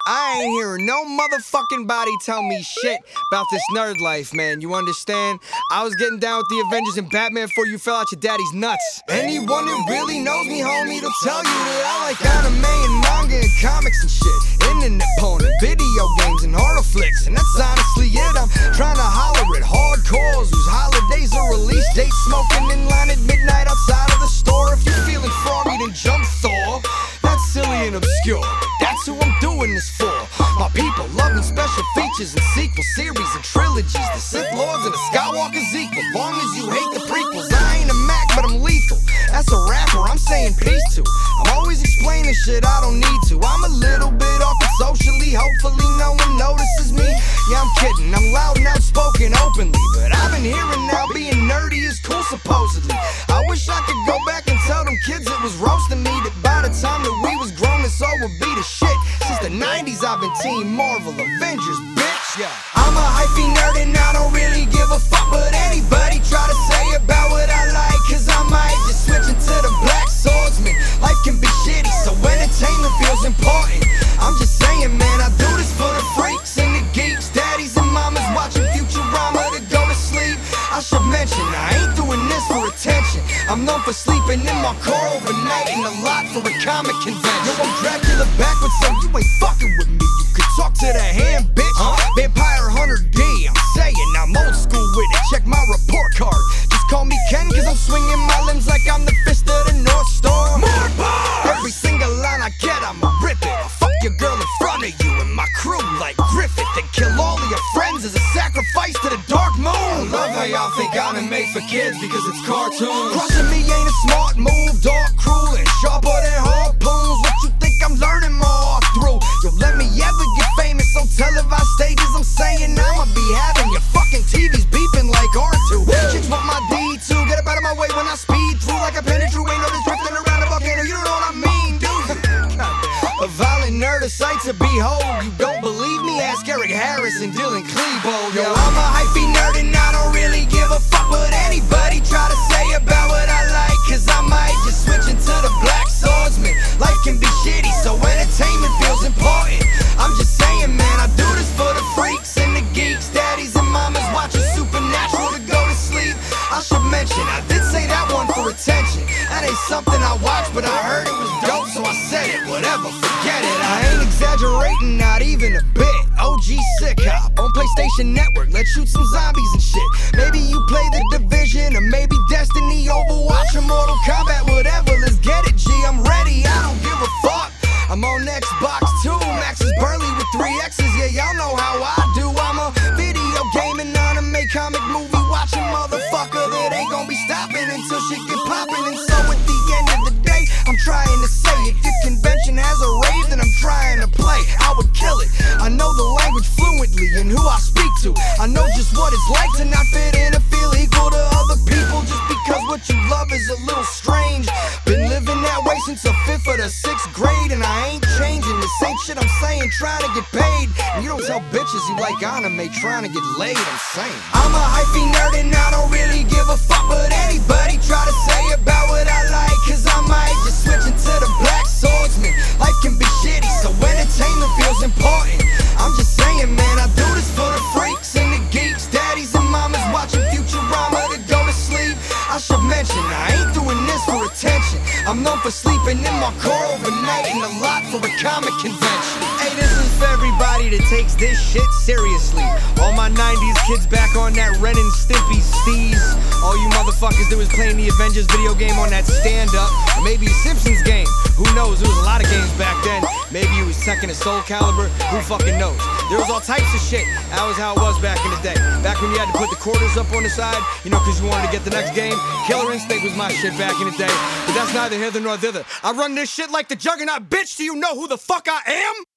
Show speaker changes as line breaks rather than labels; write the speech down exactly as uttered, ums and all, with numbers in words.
I ain't hearing no motherfucking body tell me shit about this nerd life, man. You understand? I was getting down with the Avengers and Batman before you fell out your daddy's nuts. Anyone that really knows me, homie, they'll tell you that I like anime and manga and comics and shit. Internet porn and video games and horror flicks, and that's honestly it. I'm trying to holler at hardcores whose holidays are release dates, smoking in line at midnight outside of the store. If you're feeling froggy, then jump Thor. That's silly and obscure, but that's who I'm doing this for. My people loving special features and sequel series and trilogies. The Sith Lords and the Skywalkers equal. Long as you hate the prequels, I ain't a Mac, but I'm lethal. That's a rapper I'm saying peace to. I'm always explaining shit I don't need to. I'm a little bit off it socially, hopefully no one notices me. Yeah, I'm kidding, I'm loud and outspoken openly, but I've been hearing now being nerdy is cool supposedly. I wish I could go back and tell them kids it was roasting me, that by the time that we was grown this all would be the shit. Since the nineties I've been Team Marvel, Avengers, bitch. Yeah. I'm a hyphy nerd and I don't really give a fuck what anybody try to say about what I like, cause I might just switch into the Black Swordsman. Life can be shitty, so entertainment feels important. I'm just saying, man, I do this for the freaks and the geeks, daddies and mamas watching Futurama to go to sleep. I should mention, I ain't doing this for attention. I'm known for sleeping in my car overnight and a lot for a comic convention. Yo, I'm Dracula backwards, so you ain't fucking with me. You could talk to the hand, bitch. Huh? Vampire Hunter D, I'm saying I'm old school with it. Check my report card. Just call me Ken, cause I'm swinging my limbs like I'm the fist of the North Star. More bars! Every single line I get, I'ma rip it. I'll fuck your girl in front of you and my crew like Griffith, and kill all of your friends as a sacrifice to the dark moon. I love how y'all think I'm made for kids because it's cartoons. Crushing me ain't a smart move, dark, cruel, and sharper than harpoons. What you think I'm learning more through? Yo, let me ever get famous on televised stages, I'm saying I'ma be having your fucking T Vs beeping like R two. Chicks want my D two, get up out of my way when I speed through like a penny true. Ain't no just drifting around a volcano, you don't know what I mean, do you? A violent nerd, a sight to behold. You don't believe me? Ask Eric Harris and Dylan Klebold. Yo, I'm a hyphy nerd and I don't really give a fuck what anybody try to say about what I like, cause I might just switch into the Black Swordsman. Life can be shitty, so entertainment feels important. I'm just saying, man, I do this for the freaks and the geeks, daddies and mamas watching Supernatural to go to sleep. I should mention, I did say that one for attention. That ain't something I watched, but I heard it was dope, so I said it. Whatever, forget it. I ain't exaggerating, not even a bit. O G Sick Hop on PlayStation Network. Let's shoot some zombies and shit. Maybe you play The Division, or maybe Destiny, Overwatch, or Mortal Kombat. Whatever, let's get it, G. I'm ready, I don't give a fuck. I'm on Xbox too, Max is Burley with three X's. Yeah, y'all know how I do. I'm a video game and anime comic movie watching motherfucker that ain't gonna be stopping until shit get popping. And so at the end of the day, I'm trying to say, if your convention has a rave, then I'm trying to play. I would kill it. I know the language fluently and who I speak to. I know just what it's like to not fit in and feel equal to other people just because what you love is a little strange. Been living that way since the fifth or the sixth grade, and I ain't changing. This ain't shit I'm saying, trying to get paid. And you don't tell bitches you like anime trying to get laid, I'm saying. I'm a hyphy nerd and I don't really give a fuck what anybody try to say about what I like, cause I might just switch into the Black Swordsman. Life can be shitty, so entertainment feels important. I'm just saying, man, I do this for the freaks and the geeks, daddies and mamas watching Futurama to go to sleep. I should mention, I ain't doing this for attention. I'm known for sleeping in my car overnight and a lot for a comic convention. Hey, this is for everybody that takes this shit seriously. All my nineties kids back on that Ren and Stimpy steez. All you motherfuckers that was playing the Avengers video game on that stand-up, or maybe a Simpsons game. Who knows? There was a lot of games back then. Maybe it was Tekken and Soul Calibur. Who fucking knows? There was all types of shit. That was how it was back in the day. Back when you had to put the quarters up on the side, you know, cause you wanted to get the next game. Killer Instinct was my shit back in the day. But that's neither hither nor thither. I run this shit like the Juggernaut, bitch. Do you know who the fuck I am?